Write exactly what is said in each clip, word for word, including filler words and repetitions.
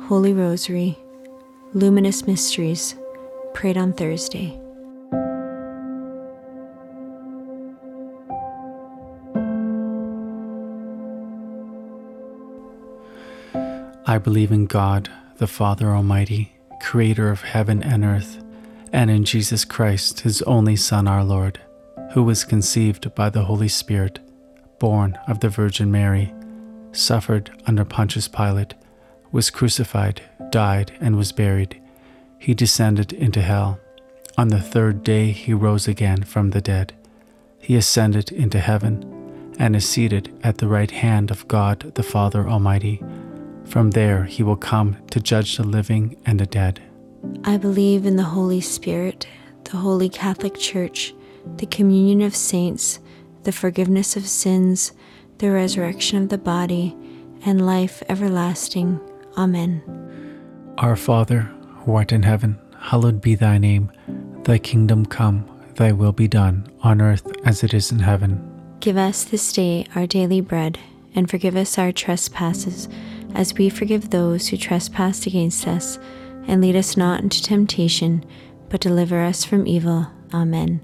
Holy Rosary, Luminous Mysteries, prayed on Thursday. I believe in God, the Father Almighty, creator of heaven and earth, and in Jesus Christ, his only Son, our Lord, who was conceived by the Holy Spirit, born of the Virgin Mary, suffered under Pontius Pilate, was crucified, died, and was buried. He descended into hell. On the third day he rose again from the dead. He ascended into heaven, and is seated at the right hand of God the Father Almighty. From there he will come to judge the living and the dead. I believe in the Holy Spirit, the Holy Catholic Church, the communion of saints, the forgiveness of sins, the resurrection of the body, and life everlasting. Amen. Our Father, who art in heaven, hallowed be thy name. Thy kingdom come, thy will be done, on earth as it is in heaven. Give us this day our daily bread, and forgive us our trespasses, as we forgive those who trespass against us. And lead us not into temptation, but deliver us from evil. Amen.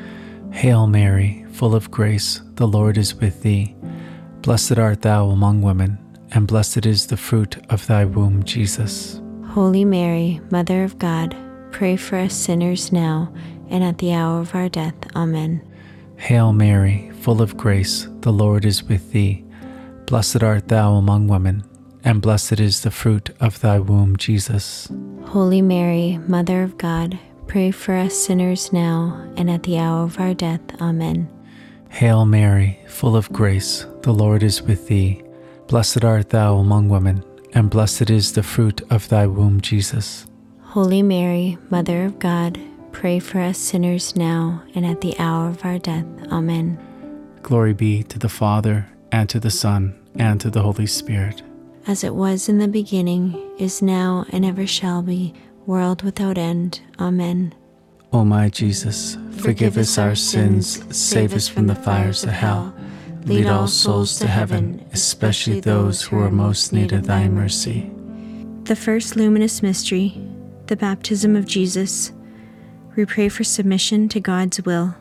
Hail Mary, full of grace, the Lord is with thee. Blessed art thou among women, and blessed is the fruit of thy womb, Jesus. Holy Mary, Mother of God, pray for us sinners now and at the hour of our death. Amen. Hail Mary, full of grace, the Lord is with thee. Blessed art thou among women, and blessed is the fruit of thy womb, Jesus. Holy Mary, Mother of God, pray for us sinners now and at the hour of our death. Amen. Hail Mary, full of grace, the Lord is with thee. Blessed art thou among women, and blessed is the fruit of thy womb, Jesus. Holy Mary, Mother of God, pray for us sinners now and at the hour of our death. Amen. Glory be to the Father, and to the Son, and to the Holy Spirit. As it was in the beginning, is now, and ever shall be, world without end. Amen. O my Jesus, forgive us our sins, save us from the fires of hell. Lead all souls to heaven, especially those who are most in need of thy mercy. The first luminous mystery, the baptism of Jesus. We pray for submission to God's will.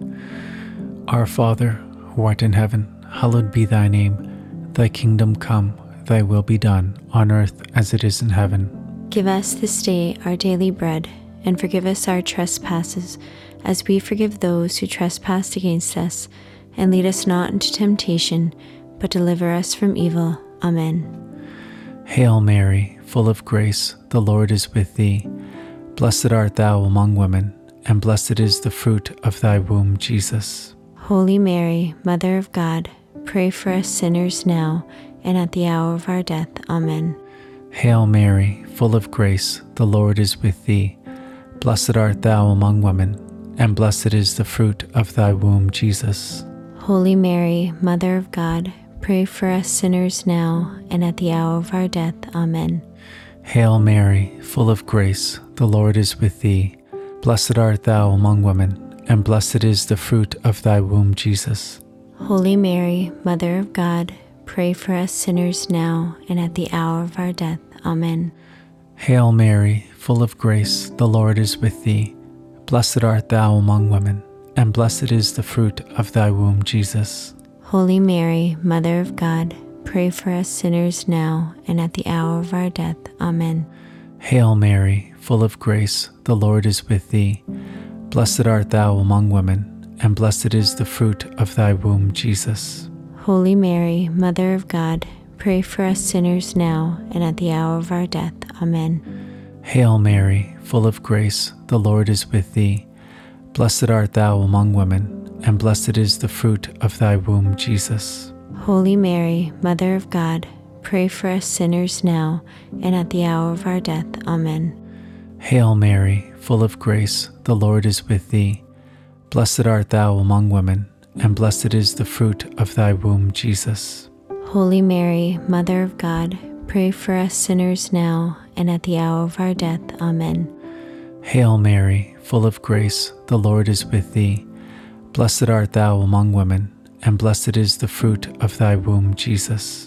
Our Father, who art in heaven, hallowed be thy name. Thy kingdom come, thy will be done, on earth as it is in heaven. Give us this day our daily bread, and forgive us our trespasses, as we forgive those who trespass against us. And lead us not into temptation, but deliver us from evil. Amen. Hail Mary, full of grace, the Lord is with thee. Blessed art thou among women, and blessed is the fruit of thy womb, Jesus. Holy Mary, Mother of God, pray for us sinners now and at the hour of our death. Amen. Hail Mary, full of grace, the Lord is with thee. Blessed art thou among women, and blessed is the fruit of thy womb, Jesus. Holy Mary, Mother of God, pray for us sinners now and at the hour of our death. Amen. Hail Mary, full of grace, the Lord is with thee. Blessed art thou among women, and blessed is the fruit of thy womb, Jesus. Holy Mary, Mother of God, pray for us sinners now and at the hour of our death. Amen. Hail Mary, full of grace, the Lord is with thee. Blessed art thou among women, and blessed is the fruit of thy womb, Jesus. Holy Mary, Mother of God, pray for us sinners now and at the hour of our death. Amen. Hail Mary, full of grace, the Lord is with thee. Blessed art thou among women, and blessed is the fruit of thy womb, Jesus. Holy Mary, Mother of God, pray for us sinners now and at the hour of our death. Amen. Hail Mary, full of grace, the Lord is with thee. Blessed art thou among women, and blessed is the fruit of thy womb, Jesus. Holy Mary, Mother of God, pray for us sinners now and at the hour of our death. Amen. Hail Mary, full of grace, the Lord is with thee. Blessed art thou among women, and blessed is the fruit of thy womb, Jesus. Holy Mary, Mother of God, pray for us sinners now and at the hour of our death. Amen. Hail Mary, full of grace, the Lord is with thee. Blessed art thou among women, and blessed is the fruit of thy womb, Jesus.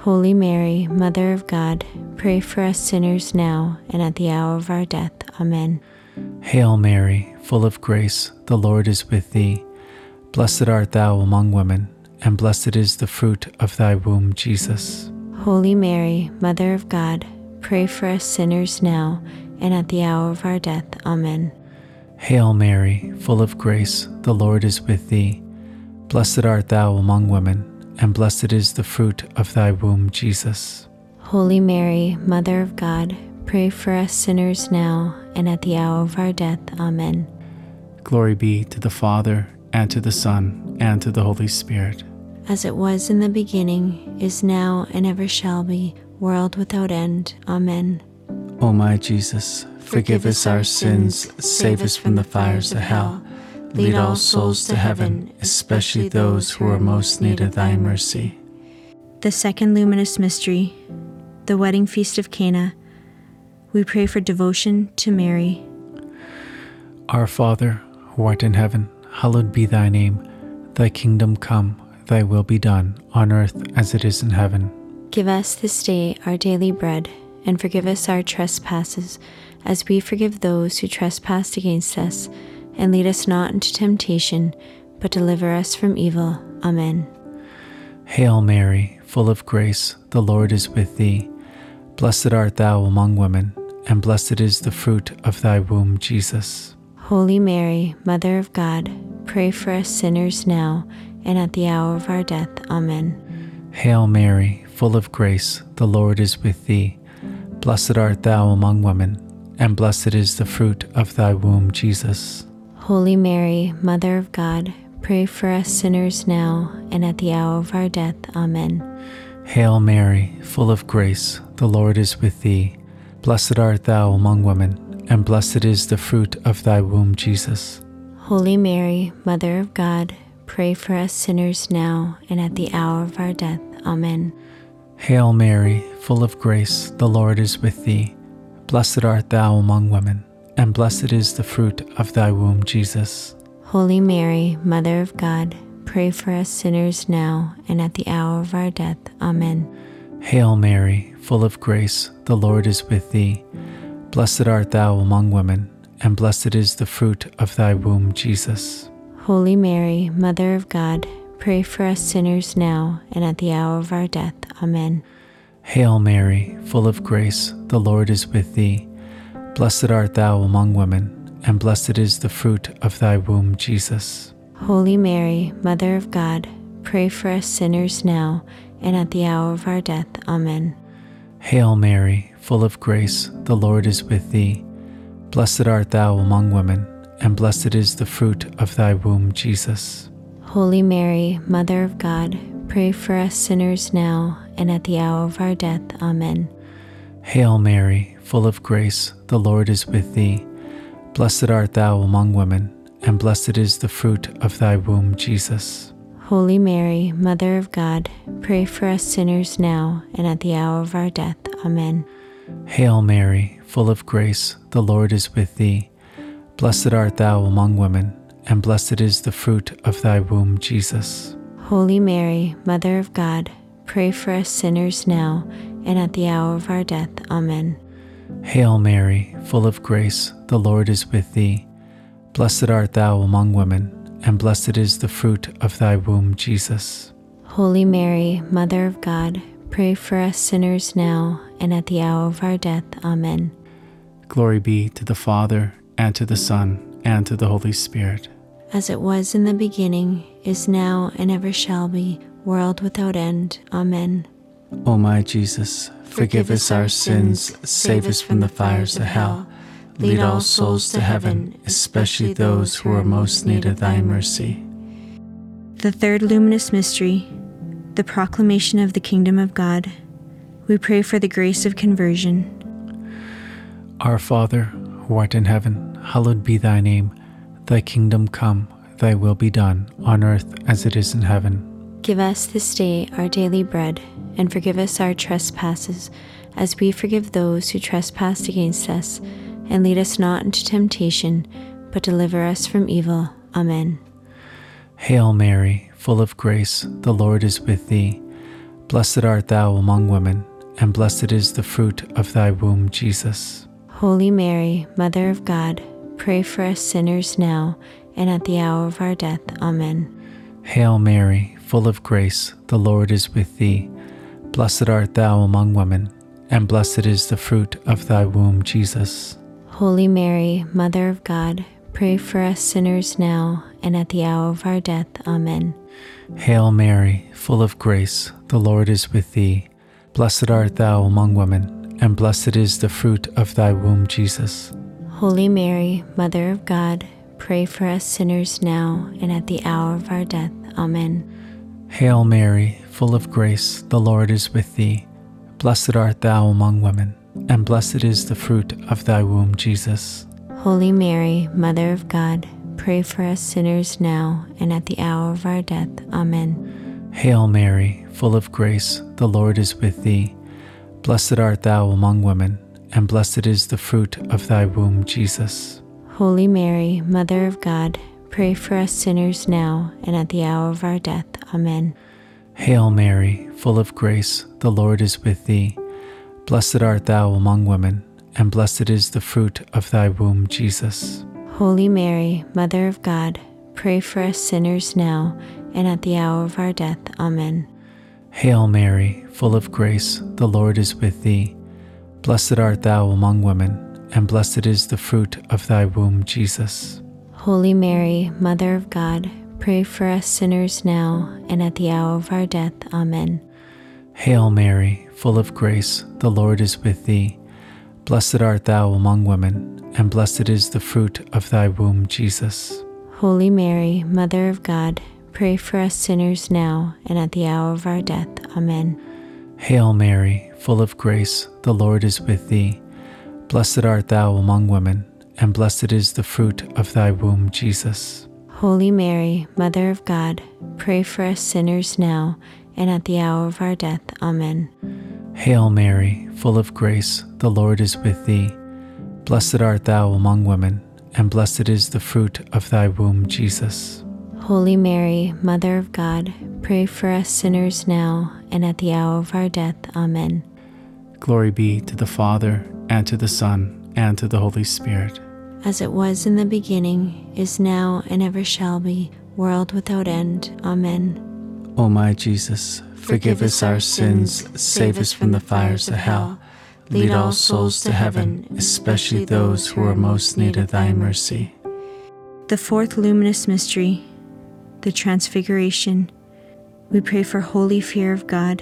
Holy Mary, Mother of God, pray for us sinners now and at the hour of our death. Amen. Hail Mary, full of grace, the Lord is with thee. Blessed art thou among women, and blessed is the fruit of thy womb, Jesus. Holy Mary, Mother of God, pray for us sinners now and at the hour of our death. Amen. Hail Mary, full of grace, the Lord is with thee. Blessed art thou among women, and blessed is the fruit of thy womb, Jesus. Holy Mary, Mother of God, pray for us sinners now and at the hour of our death. Amen. Glory be to the Father, and to the Son, and to the Holy Spirit. As it was in the beginning, is now, and ever shall be, world without end. Amen. O my Jesus, forgive us our sins, save us from the fires of hell. Lead all souls to heaven, especially those who are most in need of thy mercy. The second luminous mystery, the wedding feast of Cana. We pray for devotion to Mary. Our Father, who art in heaven, hallowed be thy name. Thy kingdom come, thy will be done, on earth as it is in heaven. Give us this day our daily bread, and forgive us our trespasses, as we forgive those who trespass against us. And lead us not into temptation, but deliver us from evil. Amen. Hail Mary, full of grace, the Lord is with thee. Blessed art thou among women, and blessed is the fruit of thy womb, Jesus. Holy Mary, Mother of God, pray for us sinners now and at the hour of our death. Amen. Hail Mary, full of grace, the Lord is with thee. Blessed art thou among women, and blessed is the fruit of thy womb, Jesus. Holy Mary, Mother of God, pray for us sinners now and at the hour of our death. Amen. Hail Mary, full of grace, the Lord is with thee. Blessed art thou among women, and blessed is the fruit of thy womb, Jesus. Holy Mary, Mother of God, pray for us sinners now and at the hour of our death. Amen. Hail Mary, full of grace, the Lord is with thee. Blessed art thou among women, and blessed is the fruit of thy womb, Jesus. Holy Mary, Mother of God, pray for us sinners now and at the hour of our death. Amen. Hail Mary, full of grace, the Lord is with thee. Blessed art thou among women, and blessed is the fruit of thy womb, Jesus. Holy Mary, Mother of God, pray for us sinners now and at the hour of our death. Amen. Hail Mary, full of grace, the Lord is with thee. Blessed art thou among women, and blessed is the fruit of thy womb, Jesus. Holy Mary, Mother of God, pray for us sinners now and at the hour of our death. Amen. Hail Mary, full of grace, the Lord is with thee. Blessed art thou among women, and blessed is the fruit of thy womb, Jesus. Holy Mary, Mother of God, pray for us sinners now and at the hour of our death. Amen. Hail Mary, full of grace, the Lord is with thee. Blessed art thou among women, and blessed is the fruit of thy womb, Jesus. Holy Mary, Mother of God, pray for us sinners now and at the hour of our death. Amen. Hail Mary, full of grace, the Lord is with thee. Blessed art thou among women, and blessed is the fruit of thy womb, Jesus. Holy Mary, Mother of God, pray for us sinners now and at the hour of our death. Amen. Hail Mary, full of grace, the Lord is with thee. Blessed art thou among women, and blessed is the fruit of thy womb, Jesus. Holy Mary, Mother of God, pray for us sinners now and at the hour of our death. Amen. Glory be to the Father, and to the Son, and to the Holy Spirit. As it was in the beginning, is now, and ever shall be, world without end. Amen. O my Jesus, forgive us our sins, save us from the fires of hell. Lead all souls to heaven, especially those who are most in need of thy mercy. The third luminous mystery, the proclamation of the kingdom of God. We pray for the grace of conversion. Our Father, who art in heaven, hallowed be thy name. Thy kingdom come, thy will be done, on earth as it is in heaven. Give us this day our daily bread, and forgive us our trespasses, as we forgive those who trespass against us. And lead us not into temptation, but deliver us from evil. Amen. Hail Mary, full of grace, the Lord is with thee. Blessed art thou among women, and blessed is the fruit of thy womb, Jesus. Holy Mary, Mother of God, pray for us sinners now and at the hour of our death. Amen. Hail Mary, full of grace, the Lord is with thee. Blessed art thou among women, and blessed is the fruit of thy womb, Jesus. Holy Mary, Mother of God, pray for us sinners now and at the hour of our death. Amen. Hail Mary, full of grace, the Lord is with thee. Blessed art thou among women, and blessed is the fruit of thy womb, Jesus. Holy Mary, Mother of God, pray for us sinners now and at the hour of our death. Amen. Hail Mary, full of grace, the Lord is with thee. Blessed art thou among women, and blessed is the fruit of thy womb, Jesus. Holy Mary, Mother of God, pray for us sinners now and at the hour of our death. Amen. Hail Mary, full of grace, the Lord is with thee. Blessed art thou among women, and blessed is the fruit of thy womb, Jesus. Holy Mary, Mother of God, pray for us sinners now and at the hour of our death. Amen. Hail Mary, full of grace, the Lord is with thee. Blessed art thou among women, and blessed is the fruit of thy womb, Jesus. Holy Mary, Mother of God, pray for us sinners now and at the hour of our death. Amen. Hail Mary, full of grace, the Lord is with thee. Blessed art thou among women, and blessed is the fruit of thy womb, Jesus. Holy Mary, Mother of God, pray for us sinners now and at the hour of our death. Amen. Hail Mary, full of grace, the Lord is with thee. Blessed art thou among women, and blessed is the fruit of thy womb, Jesus. Holy Mary, Mother of God, pray for us sinners now and at the hour of our death. Amen. Hail Mary, full of grace, the Lord is with thee. Blessed art thou among women, and blessed is the fruit of thy womb, Jesus. Holy Mary, Mother of God, pray for us sinners now and at the hour of our death. Amen. Hail Mary, full of grace, the Lord is with thee. Blessed art thou among women, and blessed is the fruit of thy womb, Jesus. Holy Mary, Mother of God, pray for us sinners now and at the hour of our death. Amen. Glory be to the Father, and to the Son, and to the Holy Spirit. As it was in the beginning, is now, and ever shall be, world without end. Amen. O my Jesus, forgive us our sins, save us from the fires of hell. Lead all souls to heaven, especially those who are most need of thy mercy. The fourth luminous mystery, the Transfiguration. We pray for holy fear of God.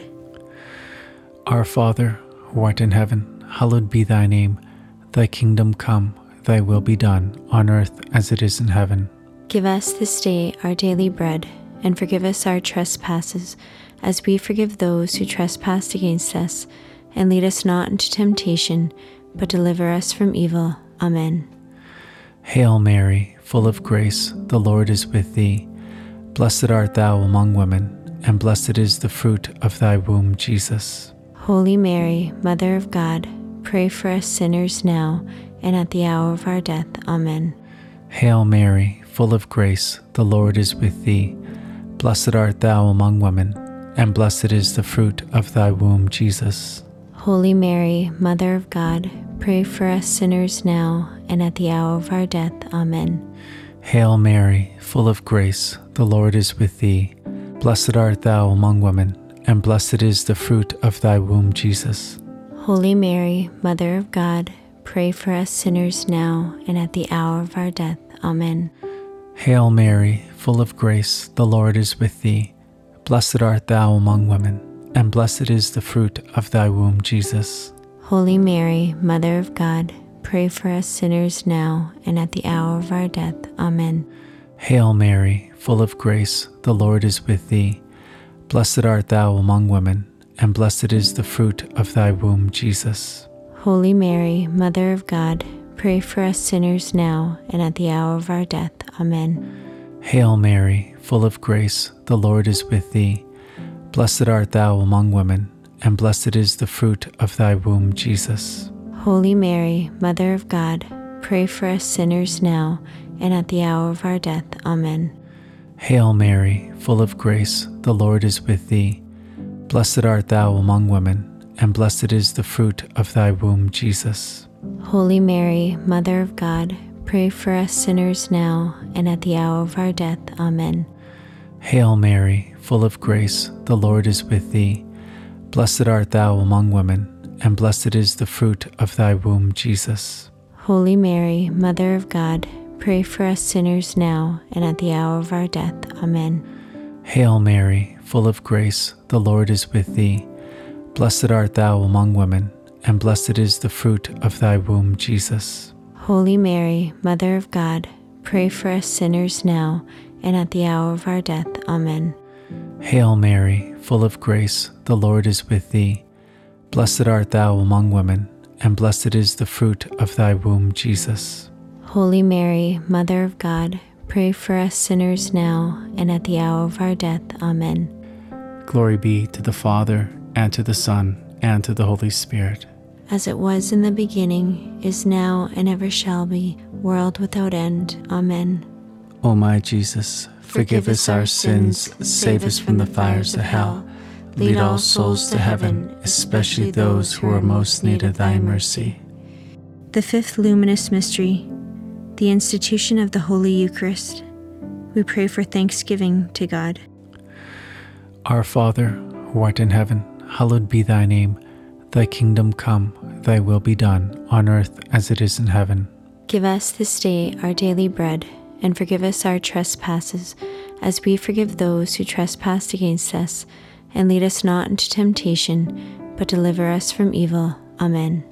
Our Father, who art in heaven, hallowed be thy name. Thy kingdom come, thy will be done, on earth as it is in heaven. Give us this day our daily bread, and forgive us our trespasses, as we forgive those who trespass against us. And lead us not into temptation, but deliver us from evil. Amen. Hail Mary, full of grace, the Lord is with thee. Blessed art thou among women, and blessed is the fruit of thy womb, Jesus. Holy Mary, Mother of God, pray for us sinners now and at the hour of our death. Amen. Hail Mary, full of grace, the Lord is with thee. Blessed art thou among women, and blessed is the fruit of thy womb, Jesus. Holy Mary, Mother of God, pray for us sinners now and at the hour of our death. Amen. Hail Mary, full of grace, the Lord is with thee. Blessed art thou among women, and blessed is the fruit of thy womb, Jesus. Holy Mary, Mother of God, pray for us sinners now and at the hour of our death. Amen. Hail Mary, full of grace, the Lord is with thee. Blessed art thou among women, and blessed is the fruit of thy womb, Jesus. Holy Mary, Mother of God, pray for us sinners now and at the hour of our death. Amen. Hail Mary, full of grace, the Lord is with thee. Blessed art thou among women, and blessed is the fruit of thy womb, Jesus. Holy Mary, Mother of God, pray for us sinners now and at the hour of our death. Amen. Hail Mary, full of grace, the Lord is with thee. Blessed art thou among women, and blessed is the fruit of thy womb, Jesus. Holy Mary, Mother of God, pray for us sinners now and at the hour of our death. Amen. Hail Mary, full of grace, the Lord is with thee. Blessed art thou among women, and blessed is the fruit of thy womb, Jesus. Holy Mary, Mother of God, pray for us sinners now and at the hour of our death. Amen. Hail Mary, full of grace, the Lord is with thee. Blessed art thou among women, and blessed is the fruit of thy womb, Jesus. Holy Mary, Mother of God, pray for us sinners now and at the hour of our death. Amen. Hail Mary, full of grace, the Lord is with thee. Blessed art thou among women, and blessed is the fruit of thy womb, Jesus. Holy Mary, Mother of God, pray for us sinners now and at the hour of our death. Amen. Hail Mary, full of grace, the Lord is with thee. Blessed art thou among women, and blessed is the fruit of thy womb, Jesus. Holy Mary, Mother of God, pray for us sinners now and at the hour of our death. Amen. Glory be to the Father, and to the Son, and to the Holy Spirit. As it was in the beginning, is now, and ever shall be, world without end. Amen. O my Jesus, forgive us our sins, save us from the fires of hell. Lead all souls to heaven, especially those who are most need of thy mercy. The fifth luminous mystery, the institution of the Holy Eucharist. We pray for thanksgiving to God. Our Father, who art in heaven, hallowed be thy name. Thy kingdom come, thy will be done, on earth as it is in heaven. Give us this day our daily bread, and forgive us our trespasses, as we forgive those who trespass against us. And lead us not into temptation, but deliver us from evil. Amen.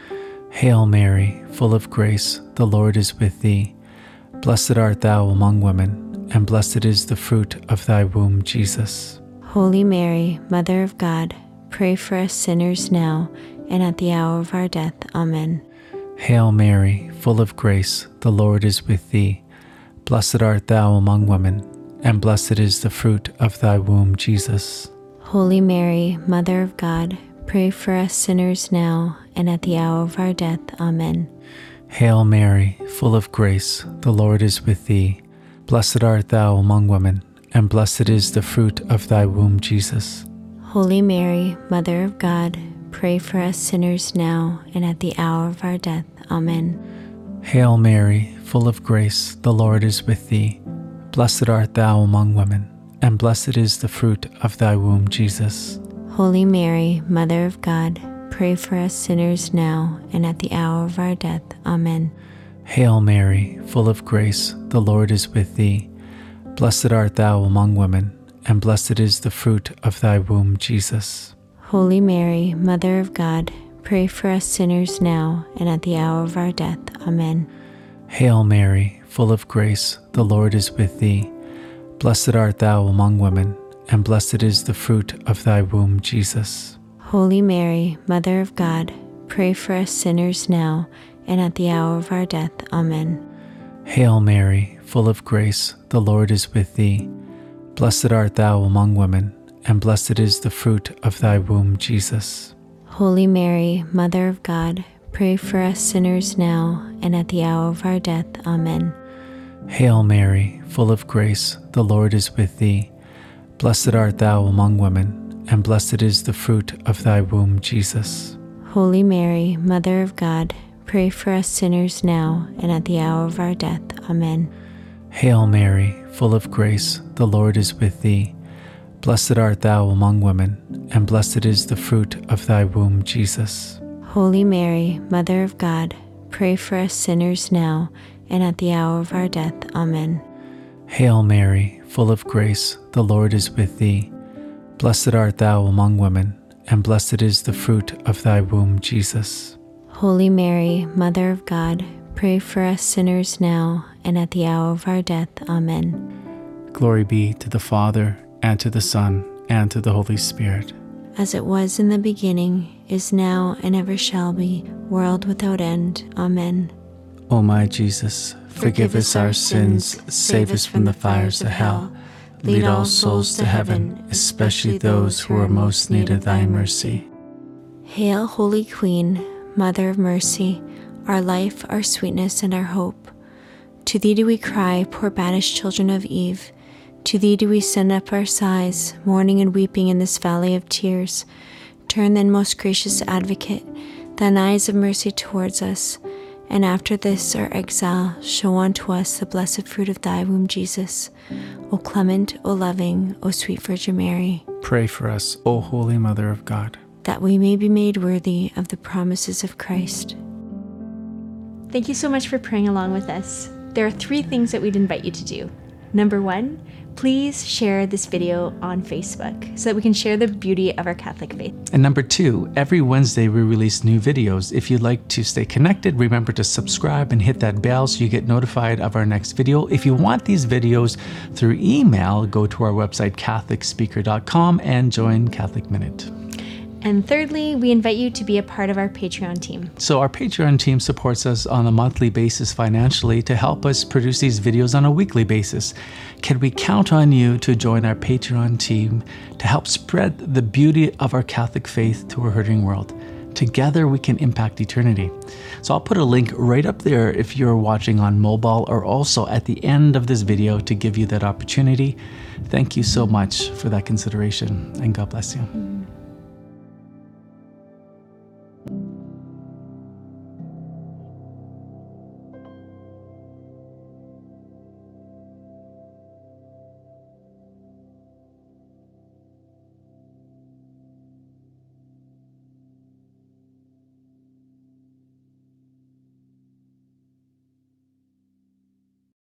Hail Mary, full of grace, the Lord is with thee. Blessed art thou among women, and blessed is the fruit of thy womb, Jesus. Holy Mary, Mother of God, pray for us sinners now and at the hour of our death. Amen. Hail Mary, full of grace, the Lord is with thee. Blessed art thou among women, and blessed is the fruit of thy womb, Jesus. Holy Mary, Mother of God, pray for us sinners now and at the hour of our death. Amen. Hail Mary, full of grace, the Lord is with thee. Blessed art thou among women, and blessed is the fruit of thy womb, Jesus. Holy Mary, Mother of God, pray for us sinners now and at the hour of our death. Amen. Hail Mary, full of grace, the Lord is with thee. Blessed art thou among women, and blessed is the fruit of thy womb, Jesus. Holy Mary, Mother of God, pray for us sinners now and at the hour of our death. Amen. Hail Mary, full of grace, the Lord is with thee. Blessed art thou among women, and blessed is the fruit of thy womb, Jesus. Holy Mary, Mother of God, pray for us sinners now and at the hour of our death. Amen. Hail Mary, full of grace, the Lord is with thee. Blessed art thou among women, and blessed is the fruit of thy womb, Jesus. Holy Mary, Mother of God, pray for us sinners now and at the hour of our death. Amen. Hail Mary, full of grace, the Lord is with thee. Blessed art thou among women, and blessed is the fruit of thy womb, Jesus. Holy Mary, Mother of God, pray for us sinners now and at the hour of our death. Amen. Hail Mary, full of grace, the Lord is with thee. Blessed art thou among women, and blessed is the fruit of thy womb, Jesus. Holy Mary, Mother of God, pray for us sinners now and at the hour of our death. Amen. Hail Mary, full of grace, the Lord is with thee. Blessed art thou among women, and blessed is the fruit of thy womb, Jesus. Holy Mary, Mother of God, pray for us sinners now and at the hour of our death. Amen. Hail Mary, full of grace, the Lord is with thee. Blessed art thou among women, and blessed is the fruit of thy womb, Jesus. Holy Mary, Mother of God, pray for us sinners now and at the hour of our death. Amen. Glory be to the Father, and to the Son, and to the Holy Spirit. As it was in the beginning, is now, and ever shall be, world without end. Amen. O my Jesus, forgive us our sins, save us from the fires of hell. Lead all souls to heaven, especially those who are most need of thy mercy. Hail, Holy Queen, Mother of Mercy, our life, our sweetness, and our hope. To thee do we cry, poor banished children of Eve. To thee do we send up our sighs, mourning and weeping in this valley of tears. Turn then, most gracious Advocate, thine eyes of mercy towards us, and after this our exile, show unto us the blessed fruit of thy womb, Jesus. O clement, O loving, O sweet Virgin Mary, Pray for us, O Holy Mother of God. that we may be made worthy of the promises of Christ. Thank you so much for praying along with us. There are three things that we'd invite you to do. Number one, please share this video on Facebook so that we can share the beauty of our Catholic faith. And number two, every Wednesday we release new videos. If you'd like to stay connected, remember to subscribe and hit that bell so you get notified of our next video. If you want these videos through email, go to our website, catholic speaker dot com, and join Catholic Minute. And thirdly, we invite you to be a part of our Patreon team. So our Patreon team supports us on a monthly basis financially to help us produce these videos on a weekly basis. Can we count on you to join our Patreon team to help spread the beauty of our Catholic faith to a hurting world? Together we can impact eternity. So I'll put a link right up there if you're watching on mobile, or also at the end of this video to give you that opportunity. Thank you so much for that consideration, and God bless you.